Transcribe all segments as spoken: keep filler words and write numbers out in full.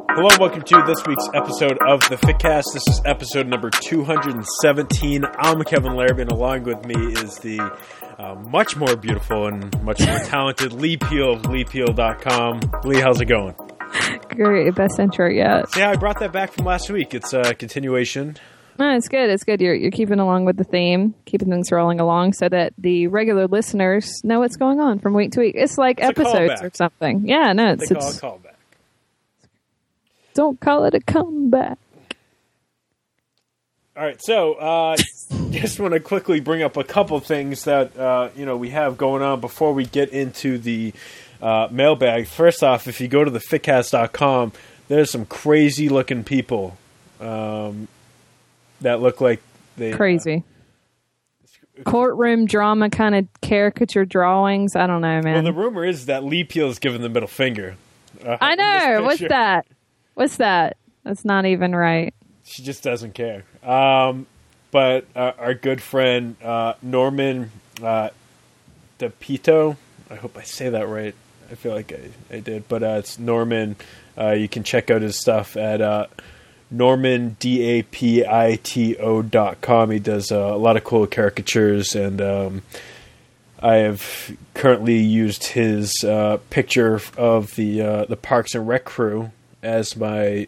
Hello and welcome to this week's episode of the Fitcast. This is episode number two hundred seventeen. I'm Kevin Larrabee, and along with me is the uh, much more beautiful and much more talented Lee Peel of lee peel dot com. Lee, how's it going? Great, best intro yet. So yeah, I brought that back from last week. It's a continuation. No, it's good. It's good. You're you're keeping along with the theme, keeping things rolling along, so that the regular listeners know what's going on from week to week. It's like it's episodes or something. Yeah, no, it's, they call it's it a callback. Don't call it a comeback. All right, so uh, just want to quickly bring up a couple things that uh, you know we have going on before we get into the uh, mailbag. First off, if you go to the fitcast dot com, there's some crazy looking people um, that look like they Crazy. Uh, Courtroom drama kind of caricature drawings. I don't know, man. Well, the rumor is that Lee Peel is giving the middle finger. Uh, I know. What's that? What's that? That's not even right. She just doesn't care. Um, but uh, our good friend uh, Norman uh, DePito, I hope I say that right. I feel like I, I did. But uh, it's Norman. Uh, you can check out his stuff at uh, norman dapito dot com. He does uh, a lot of cool caricatures, and um, I have currently used his uh, picture of the uh, the Parks and Rec crew as my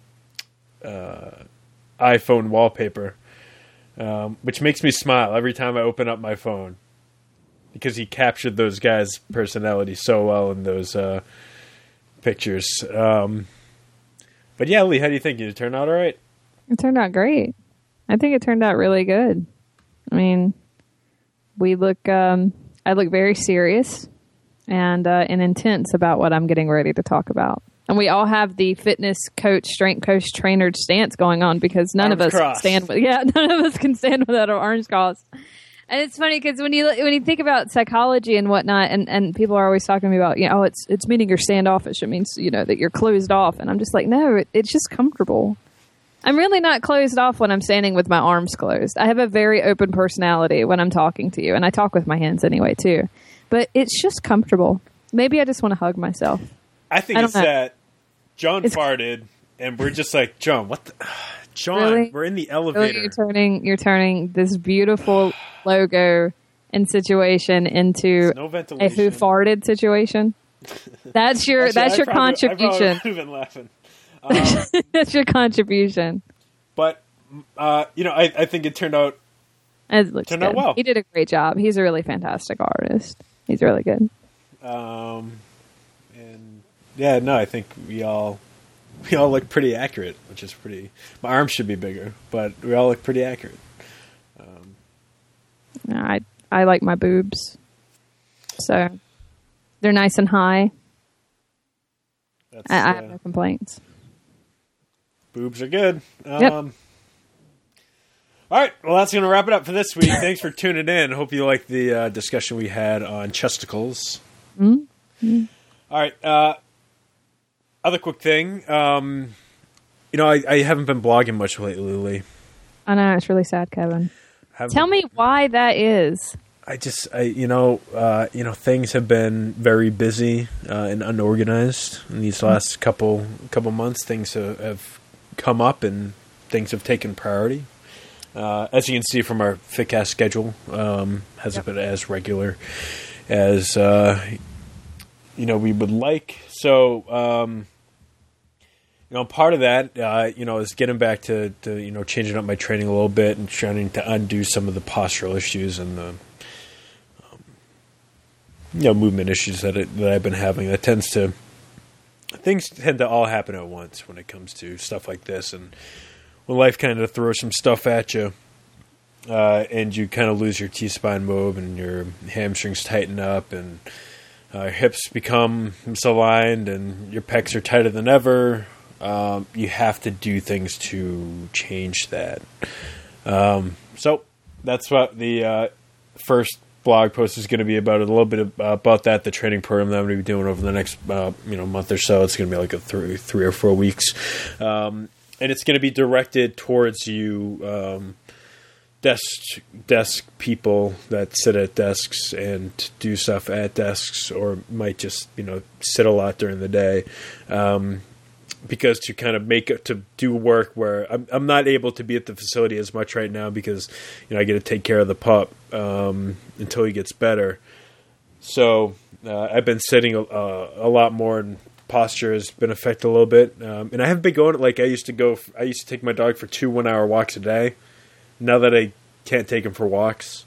uh, iPhone wallpaper, um, which makes me smile every time I open up my phone because he captured those guys' personalities so well in those uh, pictures. Um, but yeah, Lee, how do you think? Did it turn out all right? It turned out great. I think it turned out really good. I mean, we look, um, I look very serious and, uh, and intense about what I'm getting ready to talk about. And we all have the fitness coach, strength coach, trainer stance going on because none arms of us crossed. can stand with, yeah, none of us can stand without our arms crossed. And it's funny because when you when you think about psychology and whatnot, and, and people are always talking to me about, you know, oh, it's it's meaning you're standoffish. It means, you know, that you're closed off. And I'm just like, no, it, it's just comfortable. I'm really not closed off when I'm standing with my arms closed. I have a very open personality when I'm talking to you, and I talk with my hands anyway too. But it's just comfortable. Maybe I just want to hug myself. I think I it's know. that John It's- farted, and we're just like, John, what the... John, Really? we're in the Really, elevator. you're turning you're turning this beautiful logo and situation into no a ventilation. who farted situation. That's your Actually, that's I your probably- I contribution. probably would have been laughing. Um, That's your contribution. but, uh, you know, I, I think it turned out... It looks Turned good. out well. He did a great job. He's a really fantastic artist. He's really good. Um, and, yeah, no, I think we all... We all look pretty accurate, which is pretty... My arms should be bigger, but we all look pretty accurate. Um, I I like my boobs, so they're nice and high. that's, I, I uh, have no complaints. boobs are good. Um, Yep. All right, well, that's going to wrap it up for this week. Thanks for tuning in. Hope you liked the uh, discussion we had on chesticles. Mm-hmm. All right, uh, other quick thing. Um, you know, I, I haven't been blogging much lately, Lee. I know, it's really sad, Kevin. Haven't- Tell me why that is. I just, I, you know, uh, you know, things have been very busy uh, and unorganized in these last couple couple months. Things have, have come up and things have taken priority. Uh, as you can see from our Fitcast schedule, um, hasn't been as regular as uh, you know we would like. So, um, you know, part of that, uh, you know, is getting back to, to you know changing up my training a little bit and trying to undo some of the postural issues and the um, you know movement issues that it, that I've been having. That tends to things tend to all happen at once when it comes to stuff like this, and when life kind of throws some stuff at you, uh, and you kind of lose your T-spine move, and your hamstrings tighten up, and uh, hips become misaligned, and your pecs are tighter than ever, um, you have to do things to change that. Um, so that's what the uh, first blog post is going to be about. A little bit of, uh, about that, the training program that I'm going to be doing over the next uh, you know month or so. It's going to be like a three, three or four weeks. Um, And it's going to be directed towards you, um, desk desk people that sit at desks and do stuff at desks, or might just you know sit a lot during the day. Um, because to kind of make it to do work where I'm, I'm not able to be at the facility as much right now because, you know, I get to take care of the pup um, until he gets better. So uh, I've been sitting a, a lot more, and posture has been affected a little bit. Um, and I haven't been going like I used to go. I used to take my dog for two one hour walks a day. Now that I can't take him for walks,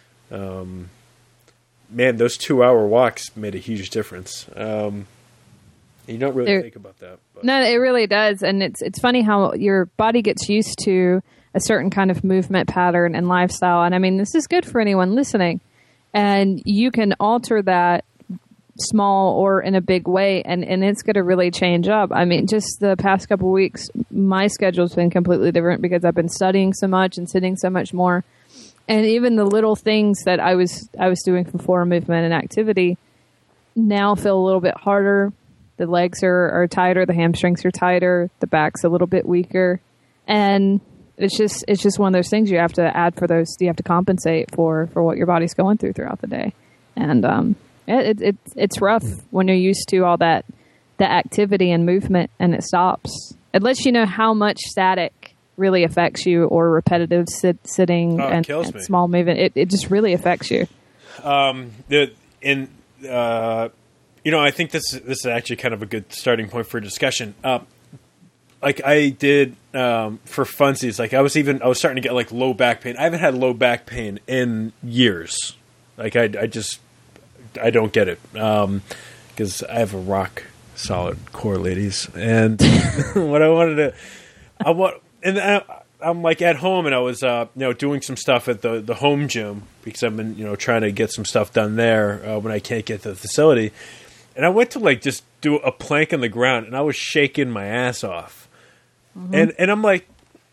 um, man, those two hour walks made a huge difference. Um, you don't really There, think about that. But. No, it really does. And it's it's funny how your body gets used to a certain kind of movement pattern and lifestyle. And I mean, this is good for anyone listening. And you can alter that small or in a big way, and, and it's going to really change up. I mean, just the past couple of weeks, my schedule's been completely different because I've been studying so much and sitting so much more. And even the little things that I was I was doing for floor movement and activity now feel a little bit harder. The legs are, are tighter, the hamstrings are tighter, the back's a little bit weaker. And it's just it's just one of those things you have to add for those, you have to compensate for, for what your body's going through throughout the day. And um, it, it it's rough when you're used to all that, that activity and movement, and it stops. It lets you know how much static really affects you, or repetitive sit, sitting oh, and, and small movement. It, it just really affects you. Um, the, in... Uh, You know, I think this this is actually kind of a good starting point for a discussion. Uh, like I did um, for funsies, like I was even I was starting to get like low back pain. I haven't had low back pain in years. Like I, I just I don't get it because um, I have a rock solid core, ladies. And what I wanted to, I want, and I, I'm like at home, and I was uh, you know doing some stuff at the the home gym because I've been you know trying to get some stuff done there uh, when I can't get to the facility. And I went to like just do a plank on the ground, and I was shaking my ass off. Mm-hmm. And and I'm like,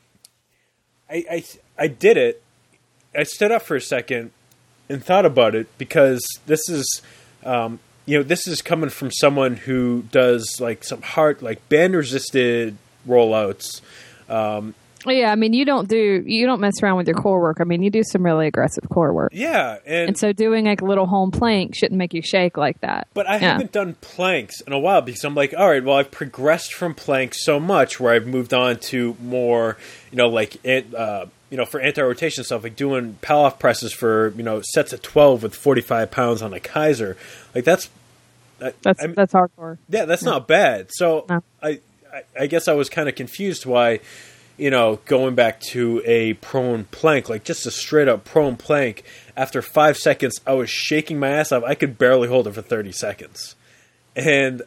I, I I did it. I stood up for a second and thought about it, because this is, um, you know, this is coming from someone who does like some hard, like band resisted rollouts. Um, Yeah, I mean, you don't do you don't mess around with your core work. I mean, you do some really aggressive core work. Yeah, and, and so doing like a little home plank shouldn't make you shake like that. But I yeah. haven't done planks in a while, because I'm like, all right, well, I've progressed from planks so much where I've moved on to more, you know, like uh, you know, for anti-rotation stuff, like doing Palloff presses for you know sets of twelve with forty-five pounds on a Kaiser. Like that's that's I mean, that's hardcore. Yeah, that's yeah. not bad. So no. I, I I guess I was kind of confused why. You know, going back to a prone plank, like just a straight up prone plank, after five seconds, I was shaking my ass off. I could barely hold it for thirty seconds. And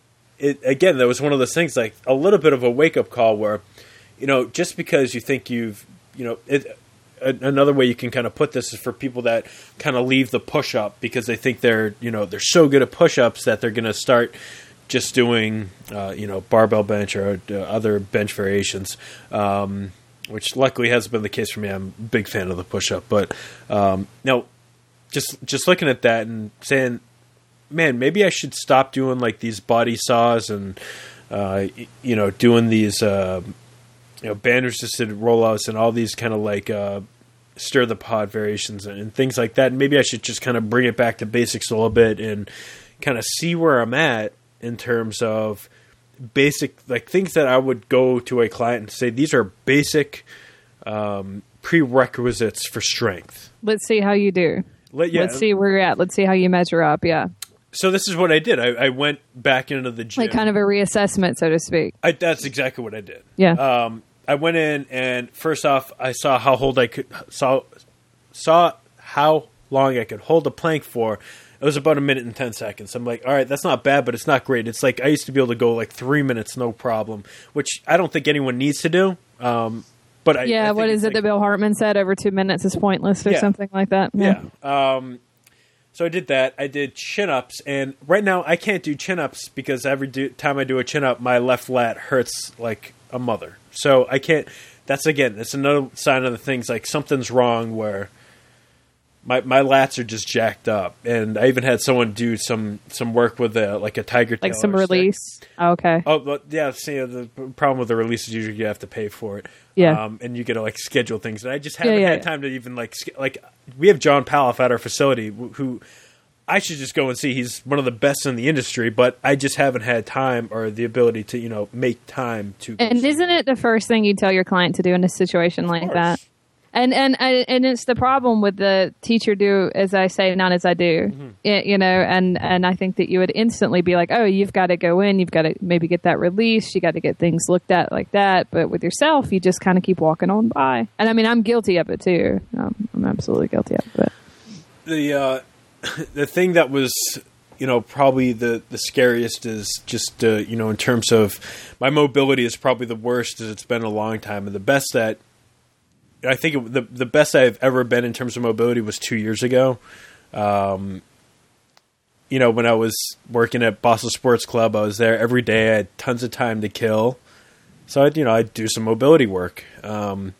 it again, that was one of those things, like a little bit of a wake up call where, you know, just because you think you've, you know, it, another way you can kind of put this is for people that kind of leave the push up because they think they're, you know, they're so good at push ups that they're going to start just doing, uh, you know, barbell bench or uh, other bench variations, um, which luckily hasn't been the case for me. I'm a big fan of the push-up. But, um, no, just just looking at that and saying, man, maybe I should stop doing, like, these body saws and, uh, you know, doing these, uh, you know, band-resisted rollouts and all these kind of, like, uh, stir the pod variations and, and things like that. And maybe I should just kind of bring it back to basics a little bit and kind of see where I'm at in terms of basic, like things that I would go to a client and say, these are basic um, prerequisites for strength. Let's see how you do. Let, yeah. Let's see where you're at. Let's see how you measure up. Yeah. So this is what I did. I, I went back into the gym. Like kind of a reassessment, so to speak. I, that's exactly what I did. Yeah. Um, I went in, and first off, I saw how hold I could saw saw how long I could hold a plank for. It was about a minute and ten seconds. I'm like, all right, that's not bad, but it's not great. It's like I used to be able to go like three minutes, no problem, which I don't think anyone needs to do. Um, but I, yeah, I what is it like, that Bill Hartman said? Over two minutes is pointless, or yeah. something like that. Yeah. yeah. Um, so I did that. I did chin ups, and right now I can't do chin ups because every do- time I do a chin up, my left lat hurts like a mother. So I can't. That's again, that's another sign of the things like something's wrong where. My my lats are just jacked up, and I even had someone do some, some work with a like a tiger tail, like some release. Oh, okay. Oh, but yeah. See, the problem with the release is usually you have to pay for it. Yeah. Um, and you get to like schedule things, and I just haven't yeah, yeah, had yeah. time to even like like we have John Palloff at our facility who I should just go and see. He's one of the best in the industry, but I just haven't had time or the ability to, you know, make time to. And isn't it the first thing you tell your client to do in a situation like that? And and and it's the problem with the teacher do as I say, not as I do. Mm-hmm. It, you know, and and I think that you would instantly be like, oh, you've got to go in, you've got to maybe get that release, you got to get things looked at like that. But with yourself, you just kind of keep walking on by. And I mean, I'm guilty of it too. Um, I'm absolutely guilty of it. The uh, the thing that was, you know, probably the, the scariest is just, uh, you know, in terms of my mobility is probably the worst as it's been a long time. And the best that I think it, the the best I've ever been in terms of mobility was two years ago. Um, you know, when I was working at Boston Sports Club, I was there every day. I had tons of time to kill. So, I'd, you know, I'd do some mobility work. Um,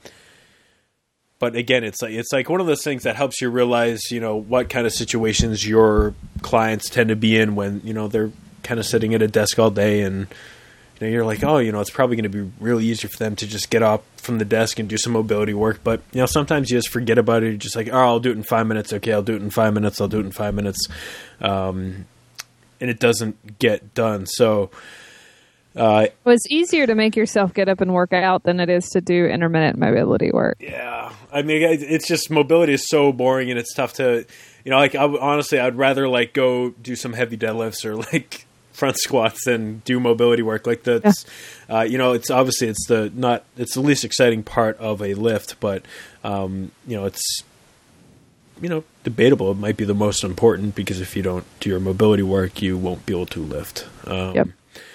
but again, it's like it's like one of those things that helps you realize, you know, what kind of situations your clients tend to be in when, you know, they're kind of sitting at a desk all day and, you know, you're like, oh, you know, it's probably going to be really easy for them to just get up from the desk and do some mobility work. But, you know, sometimes you just forget about it. You're just like, oh, I'll do it in five minutes. Okay, I'll do it in five minutes. I'll do it in five minutes. Um, and it doesn't get done. So, uh, well, it's easier to make yourself get up and work out than it is to do intermittent mobility work. Yeah. I mean, it's just mobility is so boring and it's tough to, you know, like, I, honestly, I'd rather like go do some heavy deadlifts or like front squats and do mobility work like that. Yeah. Uh, you know, it's obviously it's the not it's the least exciting part of a lift, but um, you know, it's you know debatable. It might be the most important because if you don't do your mobility work, you won't be able to lift. Um, yep.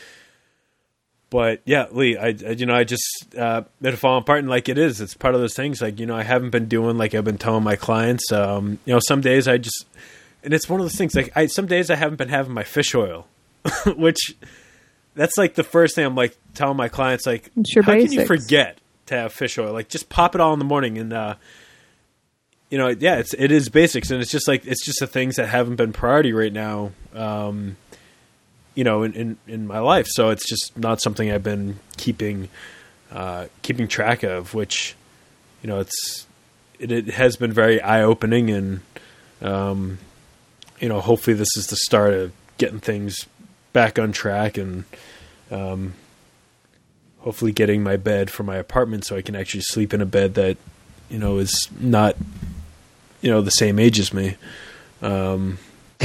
But yeah, Lee, I, I you know I just uh, it had fallen apart, and like it is, it's part of those things. Like you know, I haven't been doing like I've been telling my clients. Um, you know, some days I just and it's one of those things. Like I some days I haven't been having my fish oil. Which that's like the first thing I'm like telling my clients, like, how basics. Can you forget to have fish oil? Like, just pop it all in the morning, and uh, you know, yeah, it's it is basics, and it's just like it's just the things that haven't been priority right now, um, you know, in, in in my life. So it's just not something I've been keeping uh, keeping track of. Which, you know, it's it, it has been very eye opening, and um, you know, hopefully this is the start of getting things back on track and um, hopefully getting my bed for my apartment so I can actually sleep in a bed that, you know, is not, you know, the same age as me. Um,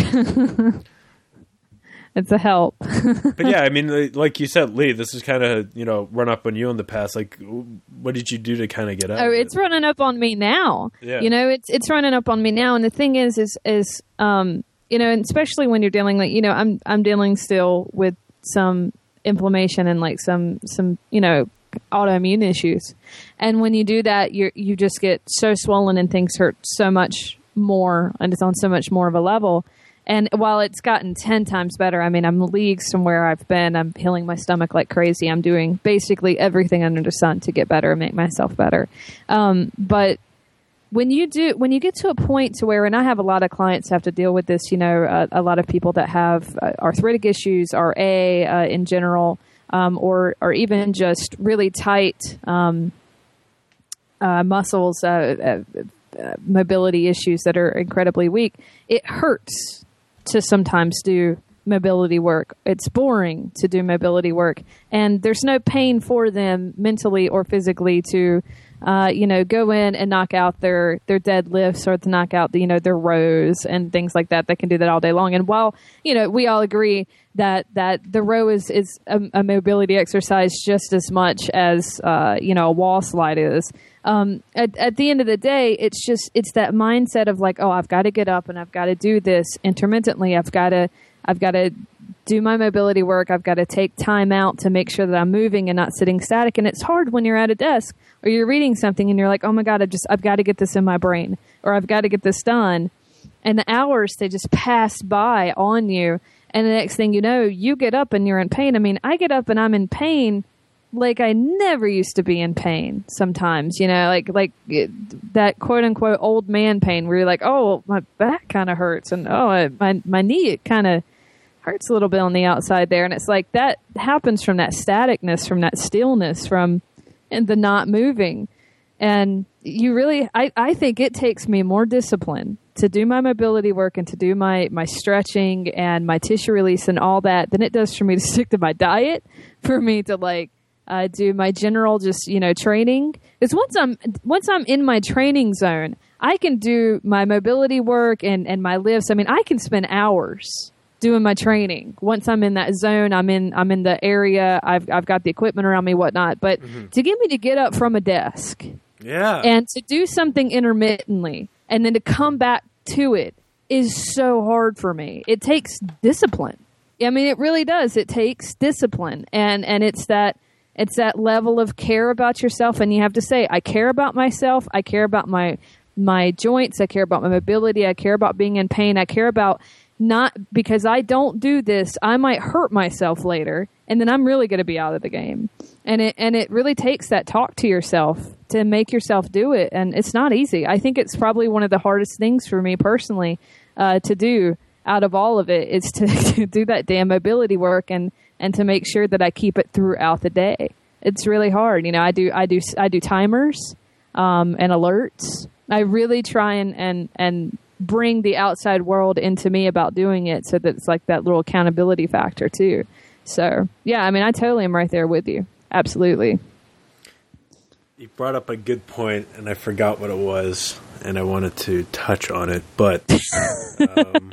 it's a help. But yeah, I mean, like you said, Lee, this is kind of, you know, run up on you in the past. Like, what did you do to kind of get out? Oh, it's it? running up on me now. Yeah. You know, it's, it's running up on me now. And the thing is, is, is, um, you know, and especially when you're dealing like, you know, I'm I'm dealing still with some inflammation and like some some you know autoimmune issues, and when you do that, you you just get so swollen and things hurt so much more, and it's on so much more of a level. And while it's gotten ten times better, I mean, I'm leagues from where I've been. I'm healing my stomach like crazy. I'm doing basically everything under the sun to get better and make myself better. Um, but When you do, when you get to a point to where, and I have a lot of clients who have to deal with this, you know, uh, a lot of people that have uh, arthritic issues, R A uh, in general, um, or or even just really tight um, uh, muscles, uh, uh, uh, mobility issues that are incredibly weak. It hurts to sometimes do mobility work. It's boring to do mobility work, and there's no pain for them mentally or physically to. Uh, you know, go in and knock out their, their deadlifts or to knock out the, you know, their rows and things like that. They can do that all day long. And while, you know, we all agree that, that the row is, is a, a mobility exercise just as much as, uh, you know, a wall slide is. Um, at, at the end of the day, it's just, it's that mindset of like, oh, I've got to get up and I've got to do this intermittently. I've got to, I've got to do my mobility work. I've got to take time out to make sure that I'm moving and not sitting static. And it's hard when you're at a desk or you're reading something and you're like, oh my God, I just, I've got to get this in my brain, or I've got to get this done. And the hours, they just pass by on you. And the next thing you know, you get up and you're in pain. I mean, I get up and I'm in pain like I never used to be in pain sometimes, you know, like, like it, that quote unquote old man pain where you're like, oh, my back kind of hurts. And oh, I, my, my knee, it kind of hurts a little bit on the outside there. And it's like that happens from that staticness, from that stillness, from and the not moving. And you really, I, I think it takes me more discipline to do my mobility work and to do my, my stretching and my tissue release and all that than it does for me to stick to my diet, for me to like uh, do my general just, you know, training. Because once I'm, once I'm in my training zone, I can do my mobility work and, and my lifts. I mean, I can spend hours doing my training. Once I'm in that zone, I'm in, I'm in the area, I've, I've got the equipment around me, whatnot. But mm-hmm. to get me to get up from a desk yeah, and to do something intermittently and then to come back to it is so hard for me. It takes discipline. I mean, it really does. It takes discipline. And, and it's that, it's that level of care about yourself. And you have to say, I care about myself. I care about my, my joints. I care about my mobility. I care about being in pain. I care about not because I don't do this, I might hurt myself later, and then I'm really going to be out of the game. And it and it really takes that talk to yourself to make yourself do it, and it's not easy. I think it's probably one of the hardest things for me personally uh, to do out of all of it is to, to do that damn mobility work and and to make sure that I keep it throughout the day. It's really hard, you know. I do I do I do timers um, and alerts. I really try and and and. bring the outside world into me about doing it so that it's like that little accountability factor too. So yeah, I mean, I totally am right there with you. Absolutely. You brought up a good point and I forgot what it was and I wanted to touch on it, but um,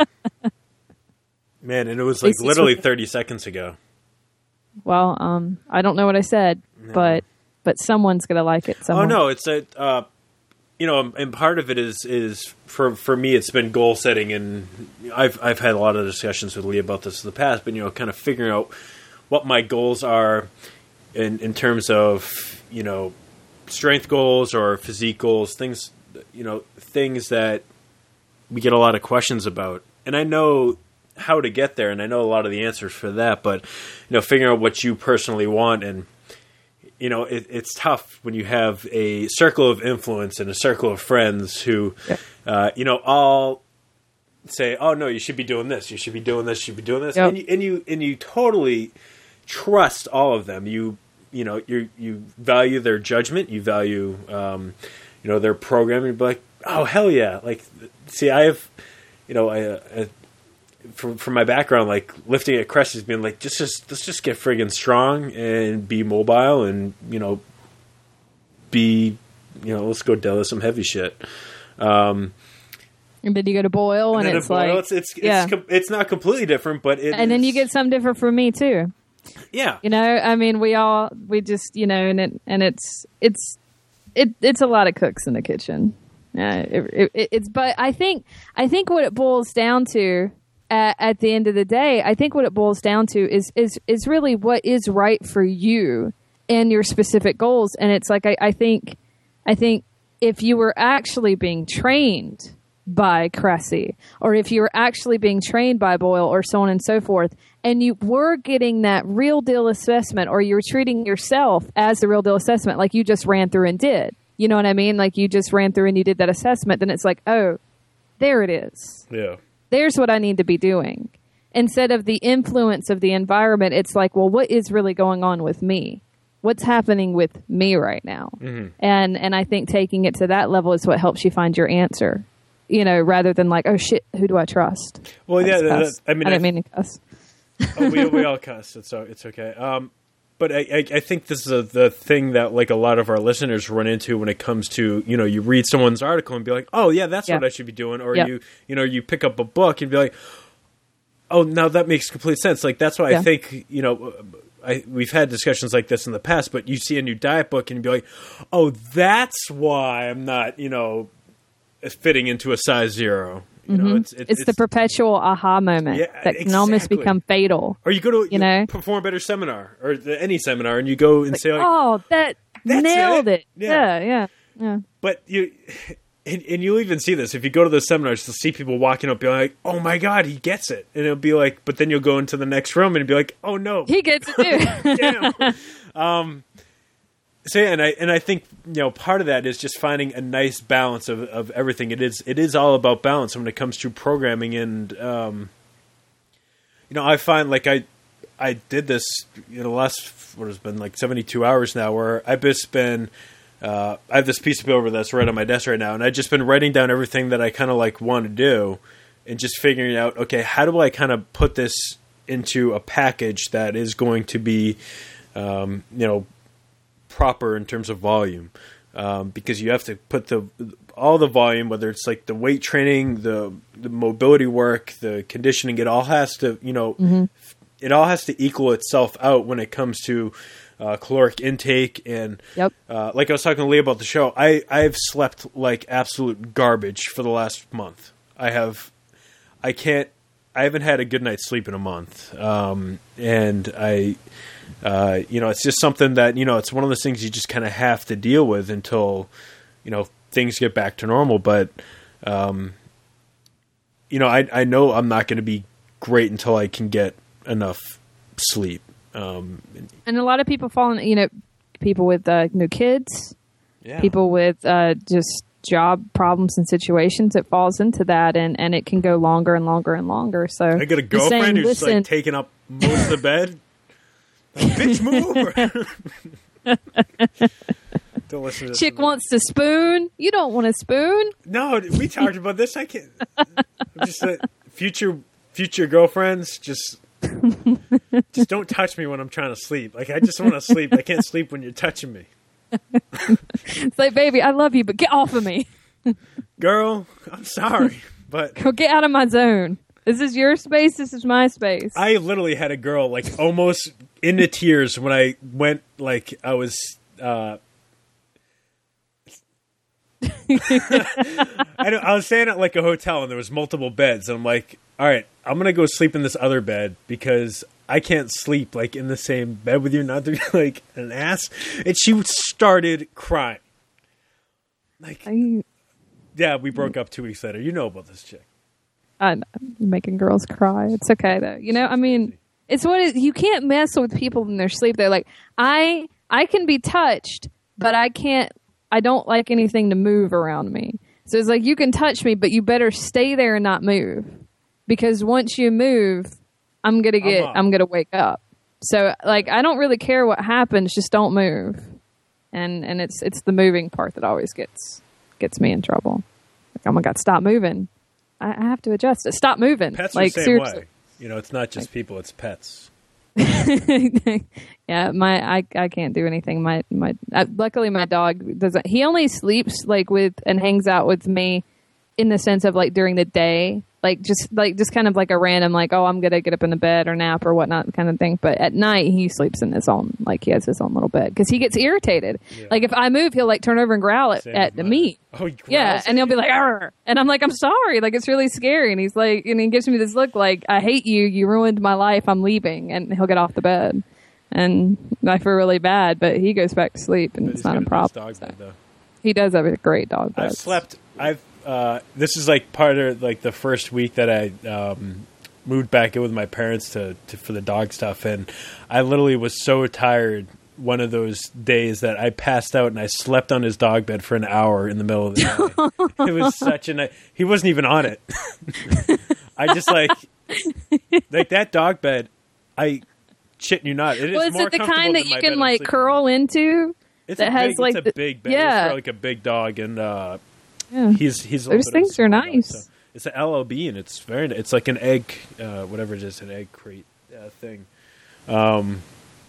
man, and it was like literally thirty seconds ago. Well, um, I don't know what I said, no. but, but someone's going to like it. Someone. Oh no, it's a, uh, you know, and part of it is, is for, for me, it's been goal setting, and I've, I've had a lot of discussions with Lee about this in the past, but, you know, kind of figuring out what my goals are in, in terms of, you know, strength goals or physique goals, things, you know, things that we get a lot of questions about. And I know how to get there, and I know a lot of the answers for that, but, you know, figuring out what you personally want. And, you know, it, it's tough when you have a circle of influence and a circle of friends who, yeah. uh, you know, all say, "Oh no, you should be doing this. You should be doing this. You should be doing this," yep. and, you, and you and you totally trust all of them. You you know you you value their judgment. You value um, you know their programming. You'd be like, "Oh hell yeah!" Like, see, I have, you know, I. I From, from my background, like lifting at Crest has been like, just, just let's just get friggin' strong and be mobile and, you know, be, you know, let's go deadlift some heavy shit. Um, and then you go to Boyle and, and it's like, it's, it's, yeah. it's, it's not completely different, but it And is, then you get something different from me too. Yeah. You know, I mean, we all, we just, you know, and it, and it's, it's, it, it's a lot of cooks in the kitchen. Yeah. It, it, it's, but I think, I think what it boils down to, At, at the end of the day, I think what it boils down to is is is really what is right for you and your specific goals. And it's like I, I think I think if you were actually being trained by Cressy, or if you were actually being trained by Boyle, or so on and so forth, and you were getting that real deal assessment, or you were treating yourself as the real deal assessment, like you just ran through and did, you know what I mean? Like you just ran through and you did that assessment, then it's like, oh, there it is. Yeah. There's what I need to be doing. Instead of the influence of the environment, it's like, well, what is really going on with me? What's happening with me right now? Mm-hmm. And and I think taking it to that level is what helps you find your answer, you know, rather than like, oh, shit, who do I trust? Well, I yeah, that, I mean, I didn't I, mean to cuss. oh, we, we all cuss. It's, it's okay. Um, but I, I, I think this is a, the thing that like a lot of our listeners run into when it comes to, you know, you read someone's article and be like, oh yeah, that's yeah. what I should be doing. Or yeah. you, you know, you pick up a book and be like, oh, now that makes complete sense. Like, that's why yeah. I think, you know, I, we've had discussions like this in the past, but you see a new diet book and you be like, oh, that's why I'm not, you know, fitting into a size zero. You know, mm-hmm. it's, it's, it's, it's the perpetual aha moment yeah, that can exactly. almost become fatal. Or you go to you know? Perform Better seminar or the, any seminar, and you go and like, say, like, "Oh, that nailed it!" it. Yeah. yeah, yeah, yeah. But you, and, and you'll even see this if you go to those seminars. You'll see people walking up, being like, "Oh my god, he gets it!" And it'll be like, but then you'll go into the next room and be like, "Oh no, he gets it too." Damn. Um, So yeah, and I and I think, you know, part of that is just finding a nice balance of, of everything. It is it is all about balance when it comes to programming, and um, you know, I find like I I did this, you know, last what has been like seventy two hours now, where I've just been uh, I have this piece of paper that's right on my desk right now, and I've just been writing down everything that I kind of like want to do, and just figuring out, okay, how do I kind of put this into a package that is going to be, um, you know, proper in terms of volume, um, because you have to put the all the volume, whether it's like the weight training, the the mobility work, the conditioning, it all has to, you know, mm-hmm. it all has to equal itself out when it comes to uh, caloric intake. And yep. uh, like I was talking to Lee about the show, I I've slept like absolute garbage for the last month. I have, I can't, I haven't had a good night's sleep in a month, um, and I. Uh, you know, it's just something that, you know, it's one of those things you just kind of have to deal with until, you know, things get back to normal. But, um, you know, I, I know I'm not going to be great until I can get enough sleep. Um, and a lot of people fall in, you know, people with uh, new kids, yeah. people with uh, just job problems and situations, it falls into that, and, and it can go longer and longer and longer. So I got a girlfriend saying, who's listen, like taking up most of the bed. Bitch, move over. Don't listen to this. Chick wants to spoon. You don't want a spoon. No, we talked about this. I can't. I'm just uh, future future girlfriends. Just just don't touch me when I'm trying to sleep. Like I just want to sleep. I can't sleep when you're touching me. It's like, baby, I love you, but get off of me. Girl, I'm sorry, but go get out of my zone. This is your space. This is my space. I literally had a girl like almost into tears when I went. Like I was. Uh, I, don't, I was staying at like a hotel and there was multiple beds. And I'm like, all right, I'm gonna go sleep in this other bed because I can't sleep like in the same bed with you. Not to be like an ass. And she started crying. Like, you, yeah, we broke up two weeks later. You know about this chick. I'm making girls cry. It's okay though. You know, I mean, it's what it, you can't mess with people in their sleep. They're like, I, I can be touched, but I can't, I don't like anything to move around me. So it's like, you can touch me, but you better stay there and not move, because once you move, I'm going to get, I'm, I'm going to wake up. So like, I don't really care what happens. Just don't move. And, and it's, it's the moving part that always gets, gets me in trouble. Like, oh my God, stop moving. I have to adjust it. Stop moving. Pets like, are the same seriously. way. You know, it's not just people; it's pets. Yeah, my I I can't do anything. My my uh, luckily my dog doesn't. He only sleeps like with and hangs out with me in the sense of like during the day, like just like just kind of like a random like, oh, I'm gonna get up in the bed or nap or whatnot kind of thing. But at night he sleeps in his own, like he has his own little bed because he gets irritated. Yeah. Like if I move, he'll like turn over and growl at, at me. Oh, he yeah, and he'll be like, arr! And I'm like, I'm sorry, like it's really scary. And he's like, and he gives me this look like, I hate you, you ruined my life, I'm leaving. And he'll get off the bed, and I feel really bad. But he goes back to sleep, and but it's not a problem. Dog bed, though. He does have a great dog bed. I've slept. I've. Uh, this is like part of like the first week that I um, moved back in with my parents to, to for the dog stuff, and I literally was so tired one of those days that I passed out and I slept on his dog bed for an hour in the middle of the night. It was such a night. He wasn't even on it. I just like like that dog bed. I shit you not. It is well, is more it the comfortable kind that than you my can bed I'm like sleeping curl in. into? It's that a has big, like it's the, a big bed. yeah, It's for like a big dog, and uh, yeah. he's he's a Those little bit of a things are small dog, nice. so. It's an L L B, and it's very. It's like an egg, uh, whatever it is, an egg crate uh, thing. Um,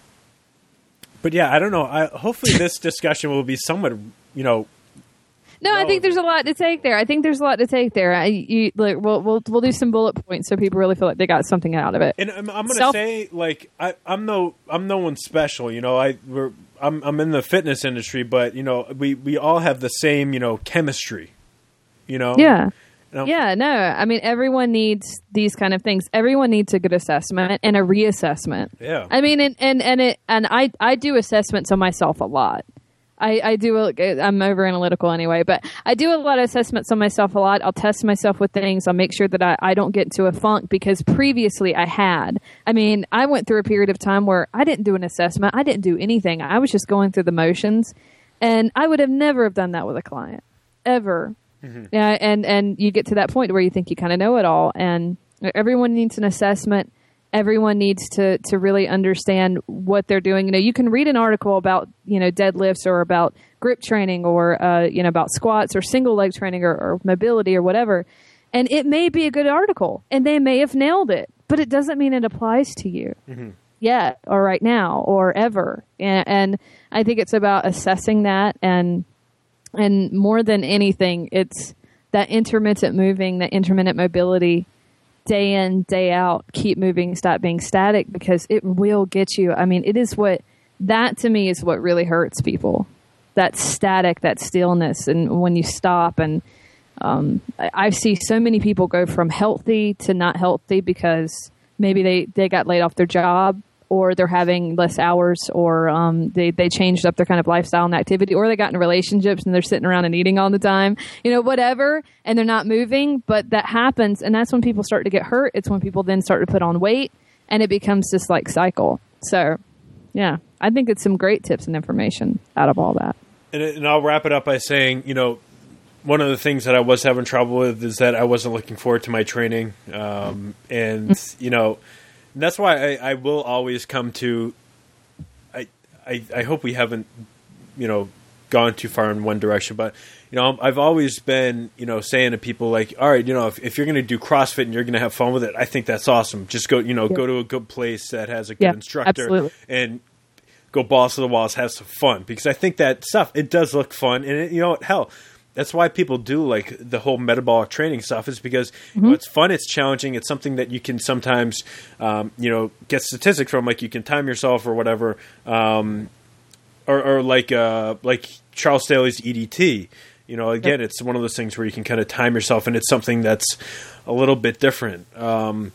but yeah, I don't know. I, hopefully, this discussion will be somewhat, you know. No, I think there's a lot to take there. I think there's a lot to take there. I, you, like, we'll we'll we'll do some bullet points so people really feel like they got something out of it. And I'm, I'm going to Self- say, like, I, I'm no, I'm no one special. You know, I we're I'm I'm in the fitness industry, but you know, we we all have the same, you know, chemistry. You know. Yeah. You know? Yeah, no. I mean, everyone needs these kind of things. Everyone needs a good assessment and a reassessment. Yeah. I mean, and and and it and I I do assessments on myself a lot. I, I do. A, I'm over analytical anyway, but I do a lot of assessments on myself a lot. I'll test myself with things. I'll make sure that I, I don't get into a funk because previously I had. I mean, I went through a period of time where I didn't do an assessment. I didn't do anything. I was just going through the motions, and I would have never have done that with a client ever. Mm-hmm. Yeah, and and you get to that point where you think you kind of know it all, and everyone needs an assessment. everyone needs to to really understand what they're doing. You know, you can read an article about, you know, deadlifts or about grip training or, uh, you know, about squats or single leg training or, or mobility or whatever. And it may be a good article and they may have nailed it, but it doesn't mean it applies to you mm-hmm. yet or right now or ever. And, and I think it's about assessing that. And, and more than anything, it's that intermittent moving, that intermittent mobility, day in, day out, keep moving, stop being static, because it will get you. I mean, it is what, that to me is what really hurts people. That static, that stillness, and when you stop. And um, I, I see so many people go from healthy to not healthy because maybe they, they got laid off their job, or they're having less hours, or um, they, they changed up their kind of lifestyle and activity, or they got in relationships and they're sitting around and eating all the time, you know, whatever, and they're not moving. But that happens, and that's when people start to get hurt. It's when people then start to put on weight, and it becomes this like cycle. So, yeah, I think it's some great tips and information out of all that. And, and I'll wrap it up by saying, you know, one of the things that I was having trouble with is that I wasn't looking forward to my training. Um, and, you know, and that's why I, I will always come to, I, I I hope we haven't, you know, gone too far in one direction, but, you know, I've always been, you know, saying to people like, all right, you know, if, if you're going to do CrossFit and you're going to have fun with it, I think that's awesome. Just go, you know, yeah. go to a good place that has a good yeah, instructor absolutely. and go balls to the walls, have some fun, because I think that stuff, it does look fun. And, it, you know, hell, that's why people do like the whole metabolic training stuff, is because mm-hmm. you know, it's fun, it's challenging, it's something that you can sometimes, um, you know, get statistics from, like you can time yourself or whatever, um, or, or like uh, like Charles Staley's E D T. You know, again, yep. it's one of those things where you can kind of time yourself, and it's something that's a little bit different. Um,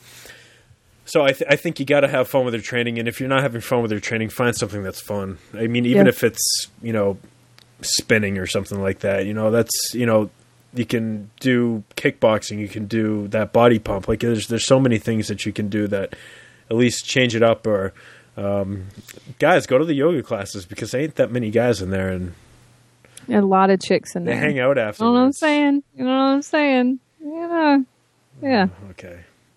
so I, th- I think you got to have fun with your training, and if you're not having fun with your training, find something that's fun. I mean, even yep. if it's, you know, spinning or something like that, you know, that's, you know, you can do kickboxing, you can do that body pump. Like there's there's so many things that you can do that at least change it up. Or um, guys, go to the yoga classes, because there ain't that many guys in there, and a lot of chicks in they there. hang out afterwards. You know what I'm saying? You know what I'm saying? You know, yeah. Okay.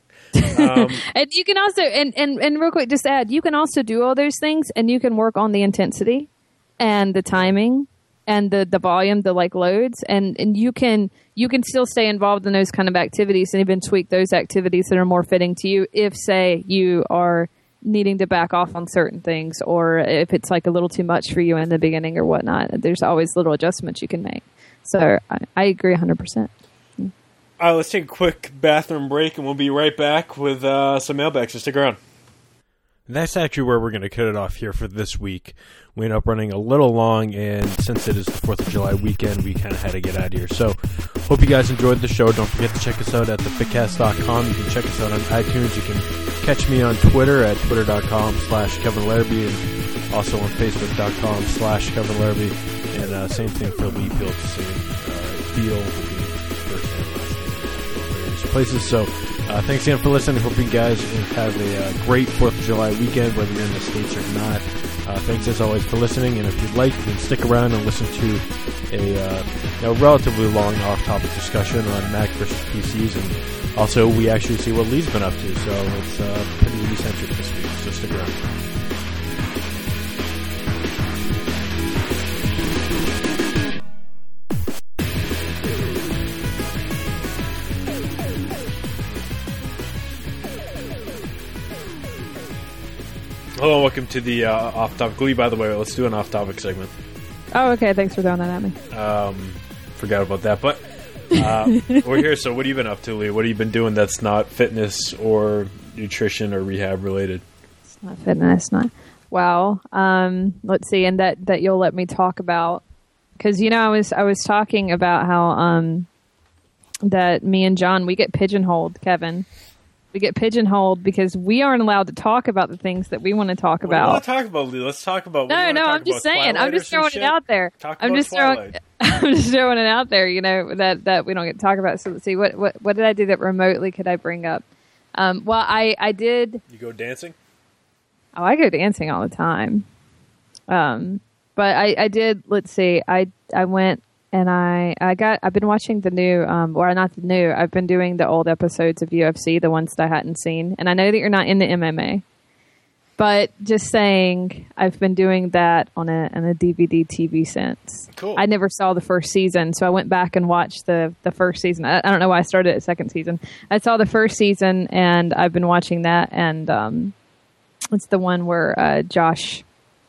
Um, and you can also, and, and, and real quick, just to add, you can also do all those things, and you can work on the intensity and the timing and the, the volume, the like loads, and, and you can you can still stay involved in those kind of activities and even tweak those activities that are more fitting to you if, say, you are needing to back off on certain things, or if it's like a little too much for you in the beginning or whatnot. There's always little adjustments you can make. So I, I agree one hundred percent. All right, let's take a quick bathroom break, and we'll be right back with uh, some mailbags. So stick around. That's actually where we're going to cut it off here for this week. We ended up running a little long, and since it is the fourth of July weekend, we kind of had to get out of here. So hope you guys enjoyed the show. Don't forget to check us out at the fitcast dot com. You can check us out on iTunes. You can catch me on Twitter at twitter dot com slash Kevin Larrabee, and also on facebook dot com slash Kevin Larrabee. And uh, same thing for Lee Field, same uh, Field will be first and last name in various places. So uh, thanks again for listening. Hope you guys have a uh, great fourth of July weekend, whether you're in the States or not. Uh, thanks as always for listening, and if you'd like, you can stick around and listen to a, uh, a relatively long off-topic discussion on Mac versus P Cs, and also we actually see what Lee's been up to, so it's uh, pretty Lee-centric this week, so stick around. Hello, welcome to the uh, off-topic. Lee, by the way, let's do an off-topic segment. Oh, okay. Thanks for throwing that at me. Um, forgot about that, but uh, we're here. So, what have you been up to, Lee? What have you been doing that's not fitness or nutrition or rehab related? It's not fitness, not. Well, um, let's see, and that, that you'll let me talk about, because you know I was I was talking about how um, that me and John, we get pigeonholed, Kevin. We get pigeonholed because we aren't allowed to talk about the things that we want to talk what about. Do you want to talk about, Lee? Let's talk about. No, no, I'm just saying. Twilight I'm just throwing it out there. Talk I'm about just throwing. I'm just throwing it out there. You know that, that we don't get to talk about. So let's see. What what what did I do that remotely could I bring up? Um, well, I I did. You go dancing? Oh, I go dancing all the time. Um, but I I did. Let's see. I I went and I I got I've been watching the new um or not the new I've been doing the old episodes of U F C, the ones that I hadn't seen, and I know that you're not into M M A, but just saying I've been doing that on a on a D V D T V sense. Cool. I never saw the first season, so I went back and watched the the first season. I, I don't know why I started at second season. I saw the first season, and I've been watching that, and um it's the one where uh, Josh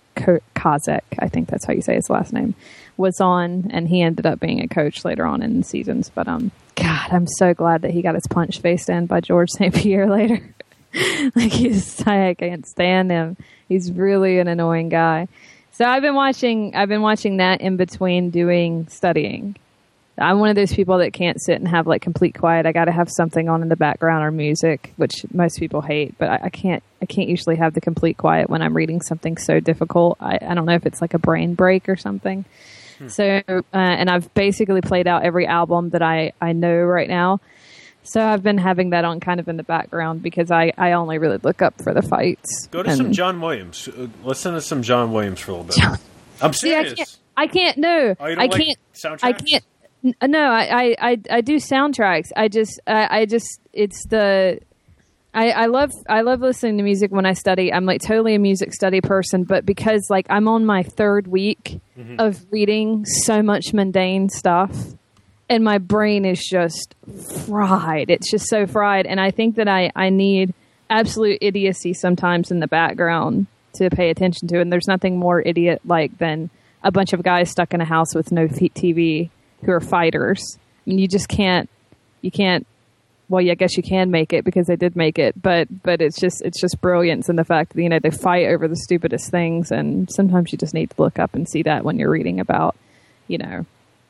Kozak, I think that's how you say his last name, was on, and he ended up being a coach later on in the seasons. But um, God, I'm so glad that he got his punch faced in by George Saint Pierre later. Like, he's, I can't stand him. He's really an annoying guy. So I've been watching. I've been watching that in between doing studying. I'm one of those people that can't sit and have like complete quiet. I got to have something on in the background or music, which most people hate. But I, I can't. I can't usually have the complete quiet when I'm reading something so difficult. I, I don't know if it's like a brain break or something. Hmm. So, uh, and I've basically played out every album that I I know right now. So I've been having that on kind of in the background because I, I only really look up for the fights. Go to and some John Williams. Uh, Listen to some John Williams for a little bit. John. I'm See, I serious. can't. I can't. No, Oh, you don't I like can't. soundtracks? I can't. n- No, I, I, I, I do soundtracks. I just, I, I just, it's the. I, I love I love listening to music when I study. I'm like totally a music study person, but because like I'm on my third week mm-hmm. of reading so much mundane stuff, and my brain is just fried. It's just so fried. And I think that I, I need absolute idiocy sometimes in the background to pay attention to. And there's nothing more idiot-like than a bunch of guys stuck in a house with no T V who are fighters. I mean, you just can't, you can't, well, yeah, I guess you can make it because they did make it. But but it's just it's just brilliance in the fact that, you know, they fight over the stupidest things. And sometimes you just need to look up and see that when you're reading about, you know,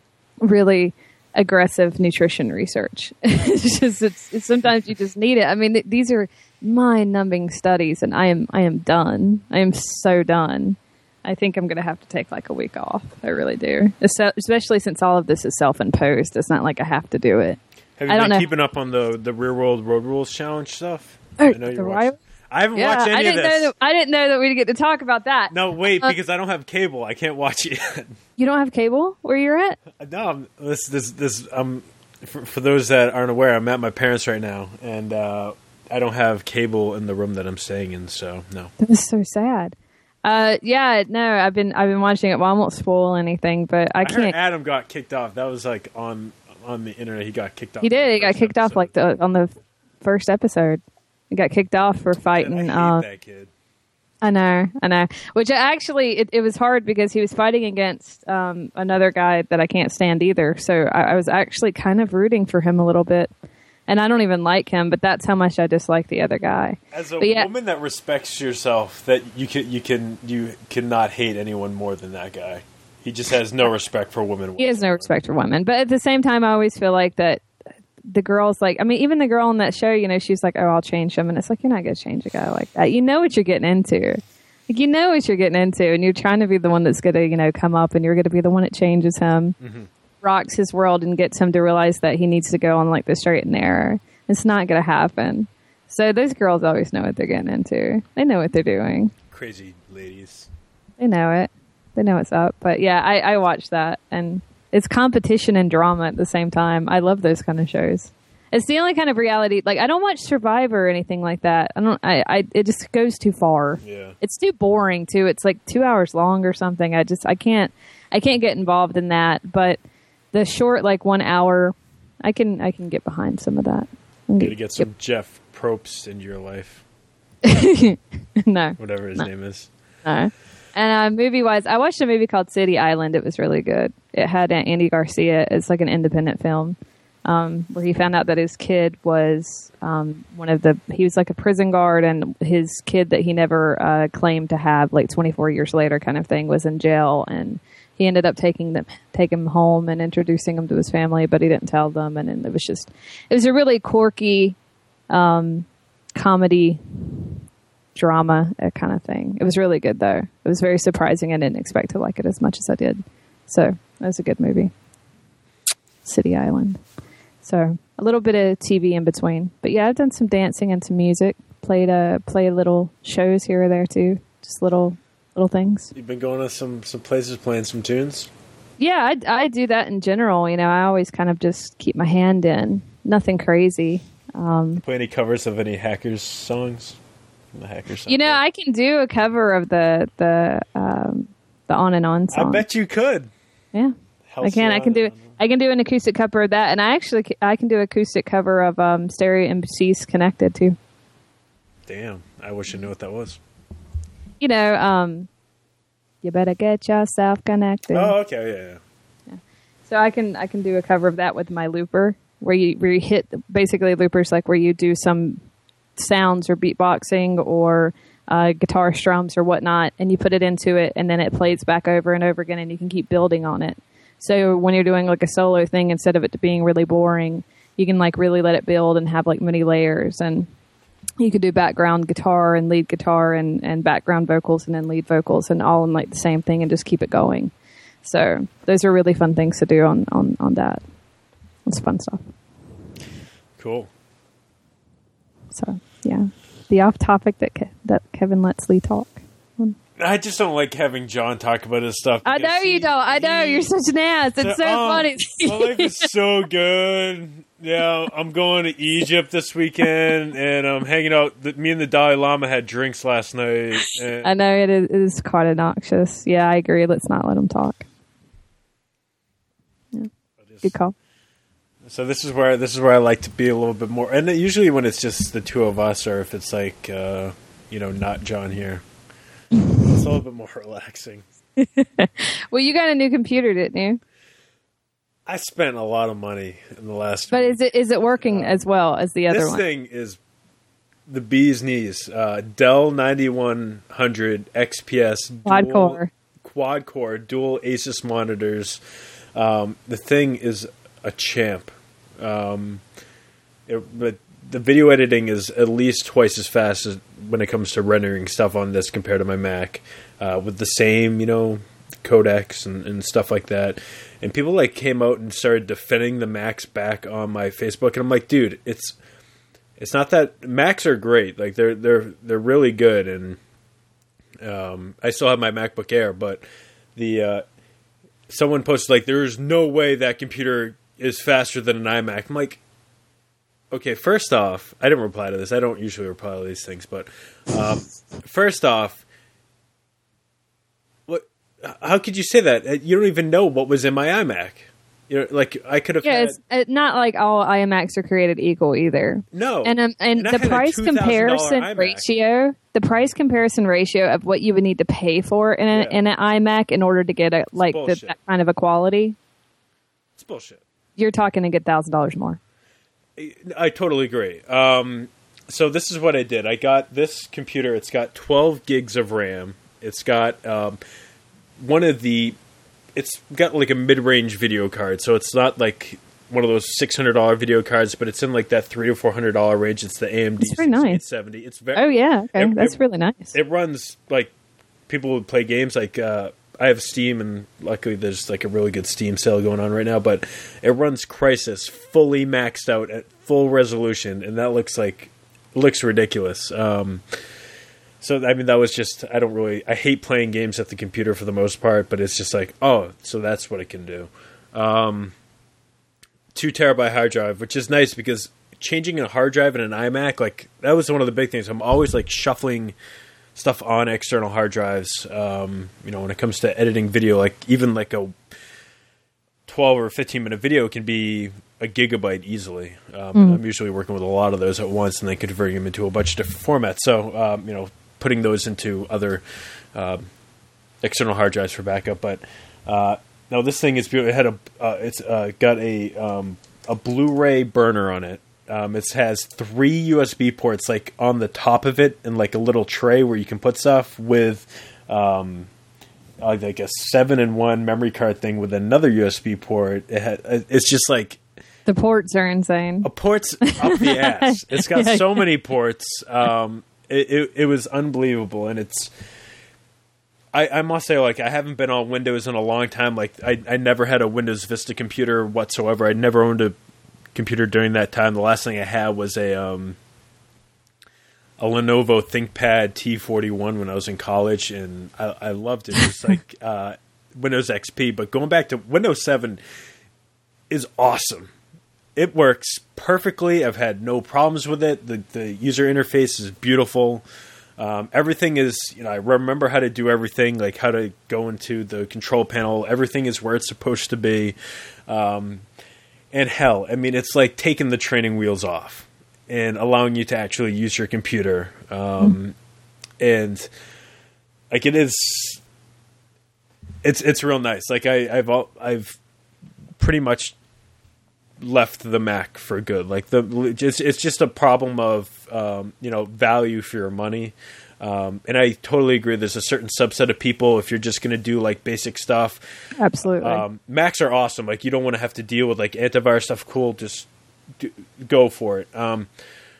really aggressive nutrition research. It's just it's, it's sometimes you just need it. I mean, th- these are mind-numbing studies, and I am I am done. I am so done. I think I'm going to have to take like a week off. I really do, especially since all of this is self-imposed. It's not like I have to do it. Have you I been don't know. keeping up on the the Real World Road Rules Challenge stuff? Oh, I know the you're Ri- watching. I haven't Yeah, watched any I didn't of this. know that. I didn't know that we'd get to talk about that. No, wait, Uh, because I don't have cable. I can't watch it yet. You don't have cable where you're at? No, I'm, this, this, this. Um, for, for those that aren't aware, I'm at my parents' right now, and uh, I don't have cable in the room that I'm staying in. So no. That is so sad. Uh, yeah, no, I've been I've been watching it. Well, I won't spoil anything, but I I can't. heard Adam got kicked off. That was like on on the internet. He got kicked off. He did. He got First kicked off episode. like the on the first episode. He got kicked off for fighting. Man, I uh, hate that kid. I know, I know. Which actually, it, it was hard because he was fighting against um, another guy that I can't stand either. So I, I was actually kind of rooting for him a little bit. And I don't even like him, but that's how much I dislike the other guy. As a But yeah, woman that respects yourself, that you can you can you cannot hate anyone more than that guy. He just has no respect for women. he has no respect for women. But at the same time, I always feel like that the girls, like, I mean, even the girl on that show, you know, she's like, oh, I'll change him. And it's like, you're not going to change a guy like that. You know what you're getting into. Like, you know what you're getting into. And you're trying to be the one that's going to, you know, come up, and you're going to be the one that changes him, mm-hmm. rocks his world, and gets him to realize that he needs to go on, like, the straight and narrow. It's not going to happen. So those girls always know what they're getting into. They know what they're doing. Crazy ladies. They know it. They know what's up. But yeah, I, I watch that, and it's competition and drama at the same time. I love those kind of shows. It's the only kind of reality. Like, I don't watch Survivor or anything like that. I don't. I. I it just goes too far. Yeah. It's too boring too. It's like two hours long or something. I just. I can't. I can't get involved in that. But the short, like one hour, I can. I can get behind some of that. You gotta get some Jeff Probst in your life. No. Whatever his no. name is. No. And uh, movie-wise, I watched a movie called City Island. It was really good. It had uh, Andy Garcia. It's like an independent film um, where he found out that his kid was um, one of the... He was like a prison guard, and his kid that he never uh, claimed to have, like twenty-four years later kind of thing, was in jail. And he ended up taking them, taking him home and introducing him to his family, but he didn't tell them. And, and it was just... It was a really quirky um, comedy... drama, that kind of thing. It was really good, though. It was very surprising. I didn't expect to like it as much as I did. So that was a good movie. City Island. So a little bit of T V in between. But yeah, I've done some dancing and some music. Played a play little shows here or there too. Just little little things. You've been going to some some places playing some tunes. Yeah, I, I do that in general. You know, I always kind of just keep my hand in. Nothing crazy. Um, Play any covers of any Hackers songs? From the Hackers. You know, I can do a cover of the the um, the On and On song. I bet you could. Yeah, I can. I can do. I can do an acoustic cover of that, and I actually I can do an acoustic cover of um, Stereo M Cs Connected too. Damn, I wish I knew what that was. You know, um, you better get yourself connected. Oh, okay, yeah, yeah. yeah. So I can I can do a cover of that with my looper, where you where you hit basically loopers like where you do some sounds or beatboxing or uh, guitar strums or whatnot, and you put it into it, and then it plays back over and over again, and you can keep building on it. So when you're doing like a solo thing, instead of it being really boring, you can like really let it build and have like many layers, and you could do background guitar and lead guitar and, and background vocals and then lead vocals and all in like the same thing and just keep it going. So those are really fun things to do on, on, on that. It's fun stuff. Cool. So yeah, the off topic that Ke- that Kevin lets Lee talk. I just don't like having John talk about his stuff. I know he, you don't. I know he, you're such an ass. It's so, so oh, funny. My life is so good. Yeah, I'm going to Egypt this weekend, and I'm hanging out. Me and the Dalai Lama had drinks last night. And I know it is, it is quite obnoxious. Yeah, I agree. Let's not let him talk. Yeah. just, Good call. So this is where this is where I like to be a little bit more. And usually when it's just the two of us, or if it's like uh, you know, not John here, it's a little bit more relaxing. Well, you got a new computer, didn't you? I spent a lot of money in the last. But week. is it is it working uh, as well as the other this one? This thing is the bee's knees. Uh, Dell ninety-one hundred X P S quad core, quad core, dual Asus monitors. Um, the thing is a champ. Um, it, but the video editing is at least twice as fast as when it comes to rendering stuff on this compared to my Mac, uh, with the same, you know, codecs and, and stuff like that. And people like came out and started defending the Macs back on my Facebook, and I'm like, dude, it's it's not that Macs are great, like they're they're they're really good, and um, I still have my MacBook Air, but the uh, someone posted like, there's no way that computer is faster than an iMac. I'm like, okay, first off, I didn't reply to this. I don't usually reply to these things, but um, first off, what? How could you say that? You don't even know what was in my iMac. You know, like I could have. Yeah, had, it's it, not like all iMacs are created equal either. No, and um, and, and the price comparison iMac. ratio, the price comparison ratio of what you would need to pay for in an, yeah. in an iMac in order to get a like the, that kind of a quality. It's bullshit. You're talking a good thousand dollars more. I totally agree. Um, so this is what I did. I got this computer. It's got twelve gigs of RAM. It's got um, one of the. It's got like a mid-range video card, so it's not like one of those six hundred dollar video cards, but it's in like that three to four hundred dollar range. It's the A M D nice. seventy. It's very. Oh yeah, okay. it, that's it, really nice. It runs like people would play games like. Uh, I have Steam, and luckily there's like a really good Steam sale going on right now, but it runs Crysis fully maxed out at full resolution, and that looks like looks ridiculous. Um, so, I mean, that was just, I don't really, I hate playing games at the computer for the most part, but it's just like, oh, so that's what it can do. Um, two terabyte hard drive, which is nice because changing a hard drive in an iMac, like, that was one of the big things. I'm always like shuffling stuff on external hard drives, um, you know, when it comes to editing video, like even like a twelve or fifteen minute video can be a gigabyte easily. Um, mm. I'm usually working with a lot of those at once and then converting them into a bunch of different formats. So, um, you know, putting those into other uh, external hard drives for backup. But uh, now this thing is it had a uh, it's uh, got a um, a Blu-ray burner on it. Um, it has three U S B ports, like on the top of it, and like a little tray where you can put stuff with, um, like a seven in one memory card thing with another U S B port. It had, it's just like the ports are insane. A ports up the ass. It's got yeah, so yeah. many ports. Um, it, it it was unbelievable, and it's. I, I must say, like, I haven't been on Windows in a long time. Like, I I never had a Windows Vista computer whatsoever. I never owned a computer during that time. The last thing I had was a um, a Lenovo ThinkPad T forty-one when I was in college, and I, I loved it. It's like uh, Windows X P, but going back to Windows seven is awesome. It works perfectly. I've had no problems with it. The the user interface is beautiful. Um, everything is, you know, I remember how to do everything, like how to go into the control panel. Everything is where it's supposed to be. Um, and hell, I mean, it's like taking the training wheels off and allowing you to actually use your computer. Um, mm-hmm. And like it is, it's it's real nice. Like I, I've I've pretty much left the Mac for good. Like the just it's just a problem of um, you know, value for your money. Um, and I totally agree. There's a certain subset of people, if you're just going to do like basic stuff. Absolutely. Um, Macs are awesome. Like you don't want to have to deal with like antivirus stuff. Cool. Just do, go for it. Um,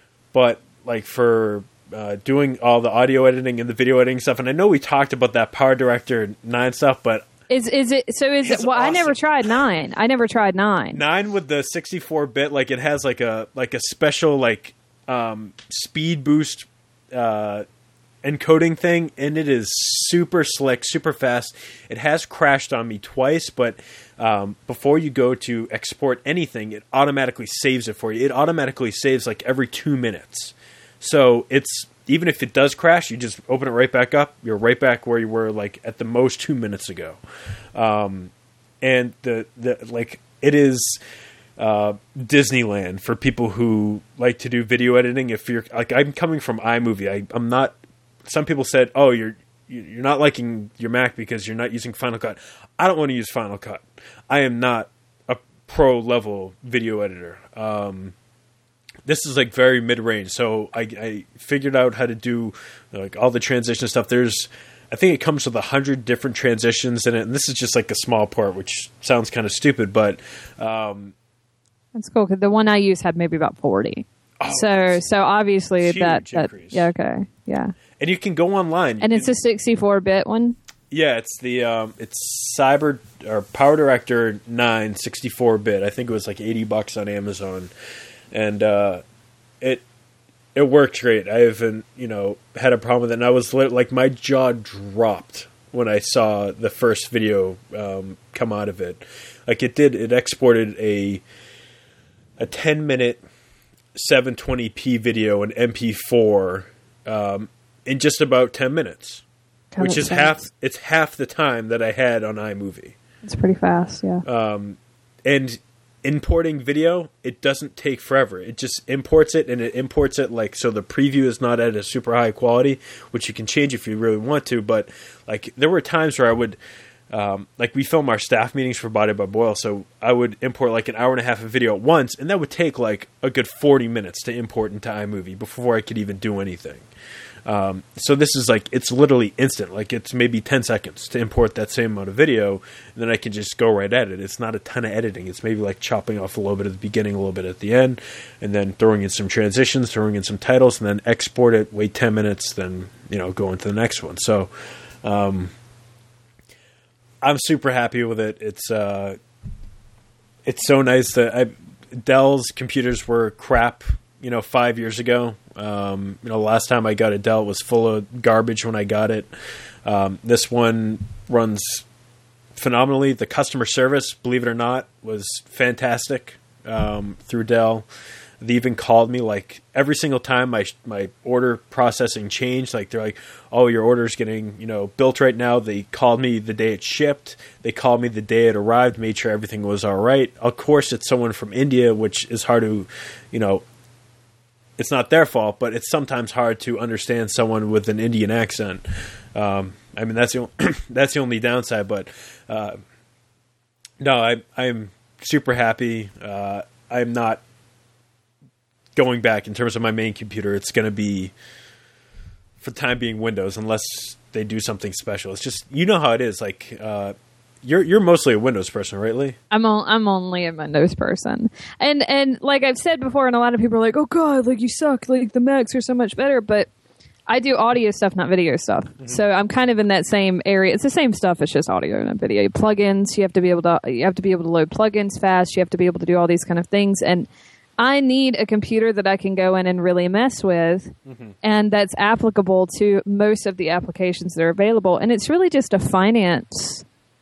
but like for uh, doing all the audio editing and the video editing stuff, and I know we talked about that Power Director nine stuff, but Is is it so? Is it? Well, awesome. I never tried nine. I never tried nine. Nine with the sixty-four bit, like it has like a like a special like um, speed boost uh, encoding thing, and it is super slick, super fast. It has crashed on me twice, but um, before you go to export anything, it automatically saves it for you. It automatically saves like every two minutes, so it's. Even if it does crash, you just open it right back up. You're right back where you were, like at the most two minutes ago. Um, and the the like it is uh, Disneyland for people who like to do video editing. If you're like, I'm coming from iMovie. I, I'm not. Some people said, "Oh, you're you're not liking your Mac because you're not using Final Cut." I don't want to use Final Cut. I am not a pro level video editor. Um, This is like very mid-range, so I, I figured out how to do like all the transition stuff. There's, I think it comes with a hundred different transitions in it, and this is just like a small part, which sounds kind of stupid, but um, that's cool. Cause the one I used had maybe about forty. Oh, so so obviously that, that yeah okay yeah. And you can go online, and it's a sixty-four bit one. Yeah, it's the um, it's Cyber or Power Director nine sixty-four bit. I think it was like eighty bucks on Amazon. And uh, it it worked great. I haven't, you know, had a problem with it. And I was lit, like, my jaw dropped when I saw the first video um, come out of it. Like it did, it exported a a ten minute seven twenty p video in M P four um, in just about ten minutes, God, which is fast. half. It's half the time that I had on iMovie. It's pretty fast, yeah. Um, and importing video, it doesn't take forever. It just imports it, and it imports it like so the preview is not at a super high quality, which you can change if you really want to. But like there were times where I would um, like we film our staff meetings for Body by Boyle, so I would import like an hour and a half of video at once, and that would take like a good forty minutes to import into iMovie before I could even do anything. Um, so this is like, it's literally instant. Like it's maybe ten seconds to import that same amount of video, and then I can just go right at it. It's not a ton of editing. It's maybe like chopping off a little bit at the beginning, a little bit at the end, and then throwing in some transitions, throwing in some titles, and then export it, wait ten minutes, then, you know, go into the next one. So, um, I'm super happy with it. It's, uh, it's so nice that I, Dell's computers were crap, you know, five years ago. Um, you know, last time I got a Dell was full of garbage when I got it. Um, this one runs phenomenally. The customer service, believe it or not, was fantastic um, through Dell. They even called me like every single time my my order processing changed. Like they're like, "Oh, your order's getting, you know, built right now." They called me the day it shipped. They called me the day it arrived, made sure everything was all right. Of course, it's someone from India, which is hard to, you know. It's not their fault, but it's sometimes hard to understand someone with an Indian accent. Um, I mean, that's the only, that's the only downside. But uh, no, I, I'm super happy. Uh, I'm not going back in terms of my main computer. It's going to be, for the time being, Windows, unless they do something special. It's just, you know how it is. Like, uh, You're you're mostly a Windows person, right, Lee? I'm o- I'm only a Windows person, and and like I've said before, and a lot of people are like, "Oh God, like you suck! Like the Macs are so much better." But I do audio stuff, not video stuff. Mm-hmm. So I'm kind of in that same area. It's the same stuff. It's just audio and video. Plugins. You have to be able to you have to be able to load plugins fast. You have to be able to do all these kind of things, and I need a computer that I can go in and really mess with, mm-hmm. and that's applicable to most of the applications that are available. And it's really just a finance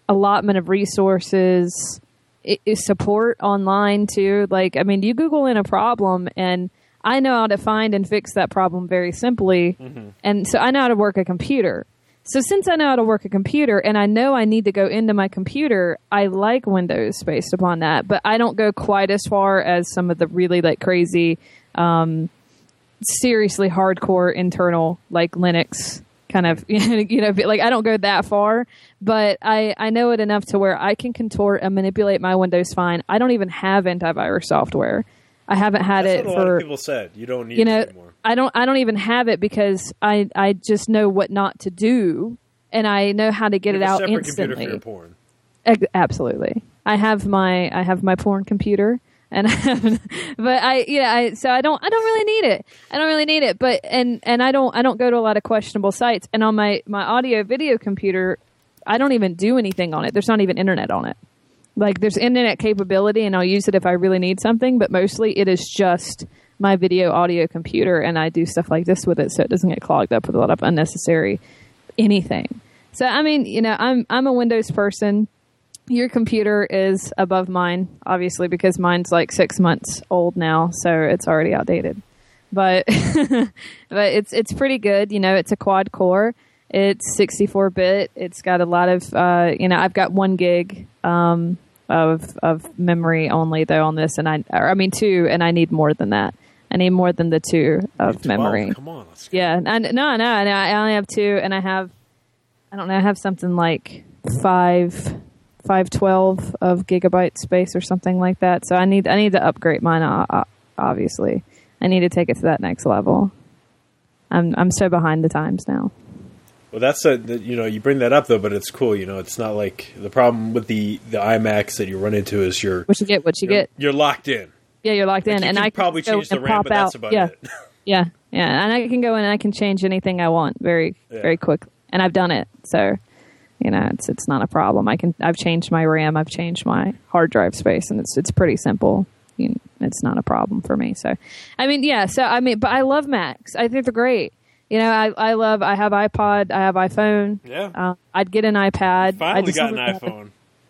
allotment of resources, it, it support online too. Like, I mean, you Google in a problem and I know how to find and fix that problem very simply. Mm-hmm. And so I know how to work a computer. So since I know how to work a computer and I know I need to go into my computer, I like Windows based upon that. But I don't go quite as far as some of the really like crazy, um, seriously hardcore internal like Linux kind of, you know, like I don't go that far. But I, I know it enough to where I can contort and manipulate my Windows fine. I don't even have antivirus software. I haven't had That's it what a for. lot of people said you don't need you know, it anymore. I don't. I don't even have it because I. I just know what not to do, and I know how to get you it have out a separate instantly. Computer for your porn. Ex- absolutely, I have my. I have my porn computer, and I have, but I. Yeah. I. So I don't. I don't really need it. I don't really need it. But and and I don't. I don't go to a lot of questionable sites. And on my my audio video computer, I don't even do anything on it. There's not even internet on it. Like there's internet capability, and I'll use it if I really need something. But mostly, it is just my video audio computer, and I do stuff like this with it so it doesn't get clogged up with a lot of unnecessary anything. So I mean, you know, I'm I'm a Windows person. Your computer is above mine, obviously, because mine's like six months old now, so it's already outdated. But but it's it's pretty good. You know, it's a quad core. It's sixty-four bit. It's got a lot of uh, you know, I've got one gig um, of of memory only though on this, and I or, I mean two, and I need more than that. I need more than the two of twelve. memory. Come on, let's go. Yeah, I, no, no, no, I only have two, and I have, I don't know, I have something like five, five twelve of gigabyte space or something like that. So I need, I need to upgrade mine. Uh, obviously, I need to take it to that next level. I'm, I'm so behind the times now. Well, that's a, you know, you bring that up though, but it's cool. You know, it's not like the problem with the the iMacs that you run into is you're what you get, what you you're, get. You're locked in. Yeah, you're locked in, like you and can I can probably change the RAM, but that's about yeah. it. yeah, yeah, and I can go in and I can change anything I want very, yeah. very quick, and I've done it. So, you know, it's it's not a problem. I can I've changed my RAM, I've changed my hard drive space, and it's it's pretty simple. You know, it's not a problem for me. So, I mean, yeah. So I mean, but I love Macs. I think they're great. You know, I I love. I have iPod. I have iPhone. Yeah. Uh, I'd get an iPad. You finally I just got an iPhone.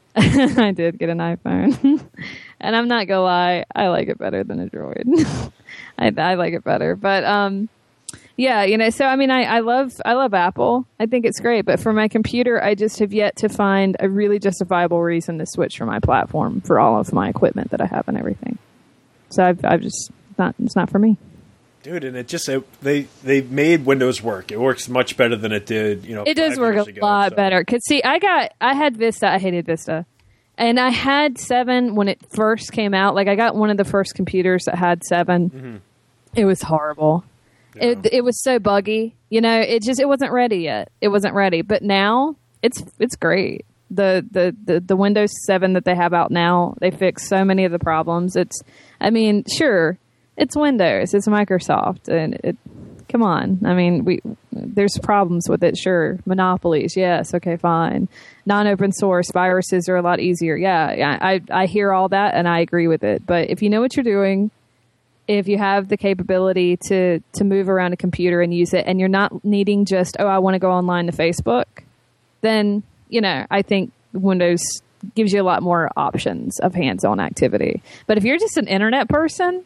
I did get an iPhone, and I'm not gonna lie, I like it better than a Droid. I, I like it better, but um, yeah, you know. So I mean, I, I love I love Apple. I think it's great, but for my computer, I just have yet to find a really justifiable reason to switch from my platform for all of my equipment that I have and everything. So I've I've just not it's not for me. Dude, and it just it, they they made Windows work. It works much better than it did. You know, it does work a ago, lot so. better. Cause see, I got I had Vista. I hated Vista, and I had seven when it first came out. Like I got one of the first computers that had seven. Mm-hmm. It was horrible. Yeah. It it was so buggy. You know, it just it wasn't ready yet. It wasn't ready. But now it's it's great. The, the the the Windows seven that they have out now, they fix so many of the problems. It's I mean, sure. It's Windows. It's Microsoft, and it. Come on. I mean, we there's problems with it. Sure, monopolies. Yes. Okay. Fine. Non-open source viruses are a lot easier. Yeah. I I hear all that, and I agree with it. But if you know what you're doing, if you have the capability to to move around a computer and use it, and you're not needing just oh I want to go online to Facebook, then you know I think Windows gives you a lot more options of hands-on activity. But if you're just an internet person,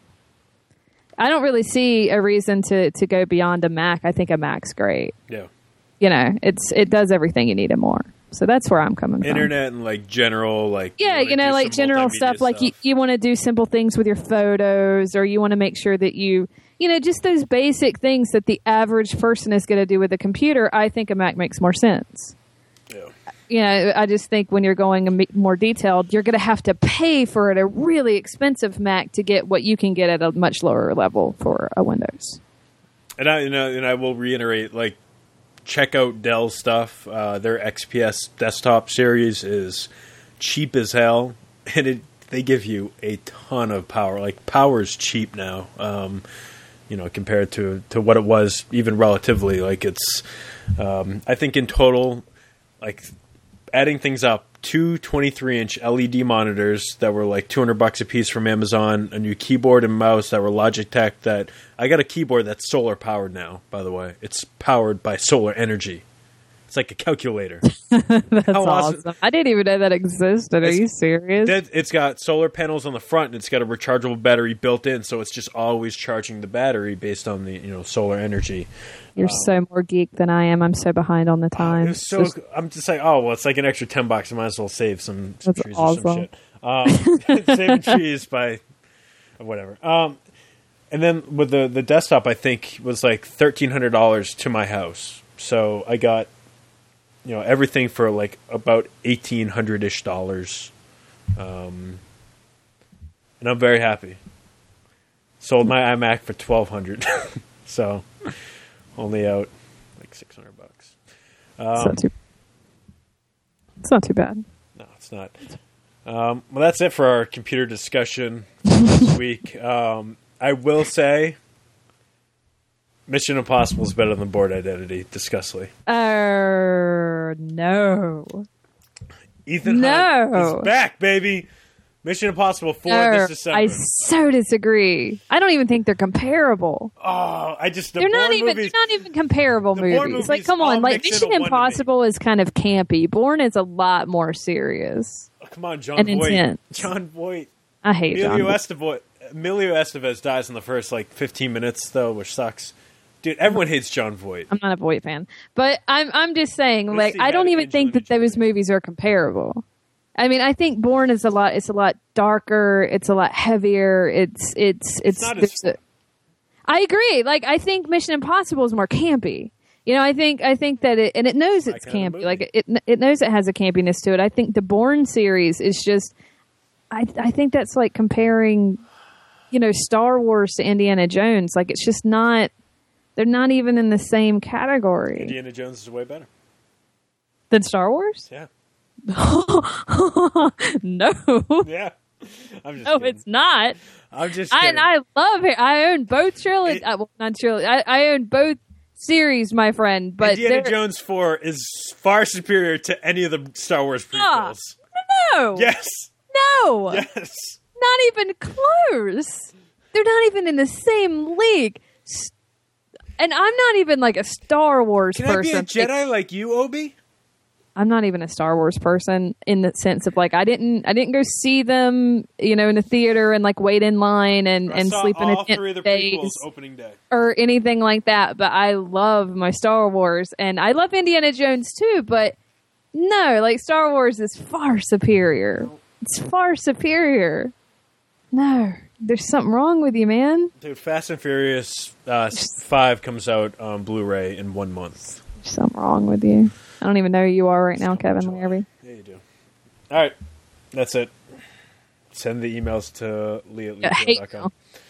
I don't really see a reason to, to go beyond a Mac. I think a Mac's great. Yeah. You know, it's it does everything you need and more. So that's where I'm coming Internet from. Internet and like general, like yeah, you, you know, like general stuff. stuff. Like you, you want to do simple things with your photos, or you want to make sure that you, you know, just those basic things that the average person is going to do with a computer. I think a Mac makes more sense. Yeah. You know, I just think when you're going more detailed, you're going to have to pay for it a really expensive Mac to get what you can get at a much lower level for a Windows. And I, you know, and I will reiterate, like, check out Dell stuff. Uh, their X P S desktop series is cheap as hell, and it they give you a ton of power. Like, power is cheap now, um, you know, compared to, to what it was even relatively. Like, it's, um, I think in total, like, adding things up, two twenty-three inch L E D monitors that were like two hundred bucks a piece from Amazon, a new keyboard and mouse that were Logitech. That I got a keyboard that's solar powered now, by the way. It's powered by solar energy. It's like a calculator. That's How awesome. awesome. I didn't even know that existed. Are It's- you serious? It- It's got solar panels on the front, and it's got a rechargeable battery built in, so it's just always charging the battery based on the you know solar energy. You're so more geek than I am. I'm so behind on the It times. was so. Just- I'm just like, oh well, it's like an extra ten bucks. I might as well save some, some That's trees or some awesome. shit. Um, saving trees by whatever. Um, and then with the the desktop, I think was like thirteen hundred dollars to my house. So I got, you know, everything for like about eighteen hundred ish dollars, um, and I'm very happy. Sold my iMac for twelve hundred, so only out like six hundred bucks. it's, Um, not too, it's not too bad. no, it's not. Um, well, that's it for our computer discussion this week. Um, I will say, Mission Impossible is better than Bourne Identity, disgustly. Uh, no. Ethan No. Hunt is back, baby. Mission Impossible four No, this December. I so disagree. I don't even think they're comparable. oh, I just the They're Bourne not even movies. they're not even comparable The Bourne movies. Like, movies come all on, like mix Mission into one to me. Impossible is kind of campy. Bourne is a lot more serious Oh, come on, John and Voight. intense. John Voight. I hate John. Emilio Voight. Estevez, Emilio Estevez dies in the first like fifteen minutes though, which sucks. Dude, everyone hates John Voight. I'm not a Voight fan, but I'm I'm just saying, Let's like, see I don't that even think that Angelina those movies are comparable. I mean, I think Bourne is a lot. It's a lot darker. It's a lot heavier. It's it's it's. not as there's a- I agree. Like, I think Mission Impossible is more campy. You know, I think I think that it and it knows it's kind of campy. movie. Like it it knows it has a campiness to it. I think the Bourne series is just. I I think that's like comparing, you know, Star Wars to Indiana Jones. Like, it's just not. They're not even in the same category Indiana Jones is way better. than Star Wars. Yeah. No, Yeah. I'm just no, kidding. it's not. I'm just I, kidding. and I love it. I own both trilogies. It- uh, well, not trilogy. I, I own both series, my friend. But Indiana they're- Jones four is far superior to any of the Star Wars Ah. prequels. no, Yes. no, Yes. not even close. They're not even in the same league. S- And I'm not even like a Star Wars Can I be person. a Jedi like you, Obi? I'm not even a Star Wars person in the sense of like I didn't I didn't go see them, you know, in the theater and like wait in line and, I and saw sleep in all a tent three of the for days prequels opening day. or anything like that. But I love my Star Wars and I love Indiana Jones too. But no, like Star Wars is far superior. It's far superior. No, there's something wrong with you, man. Dude, Fast and Furious uh, five comes out on Blu-ray in one month. There's something wrong with you. I don't even know who you are right now, Kevin Larry. Yeah, you do. All right. That's it. Send the emails to Lee at Yeah, hate Lee dot com. mail.